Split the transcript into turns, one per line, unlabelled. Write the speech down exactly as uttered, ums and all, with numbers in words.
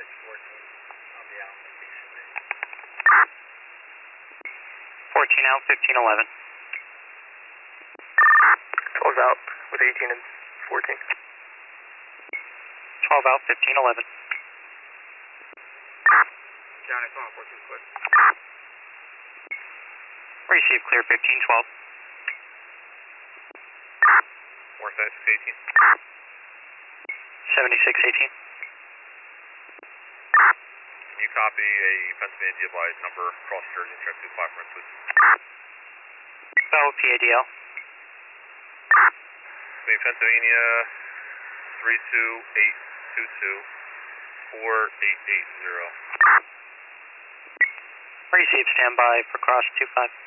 fourteen out, fifteen eleven.
twelve out with eighteen and fourteen.
twelve out, fifteen eleven.
Johnny, come on, fourteen clear.
Receive clear, fifteen twelve.
More side, six eighteen.
seventy-six eighteen.
Can you copy a Pennsylvania D L I number across Jersey, check two five for please?
Oh, P A D L.
Wait, Pennsylvania three two eight two two four eight eight zero.
Receive standby for cross two five.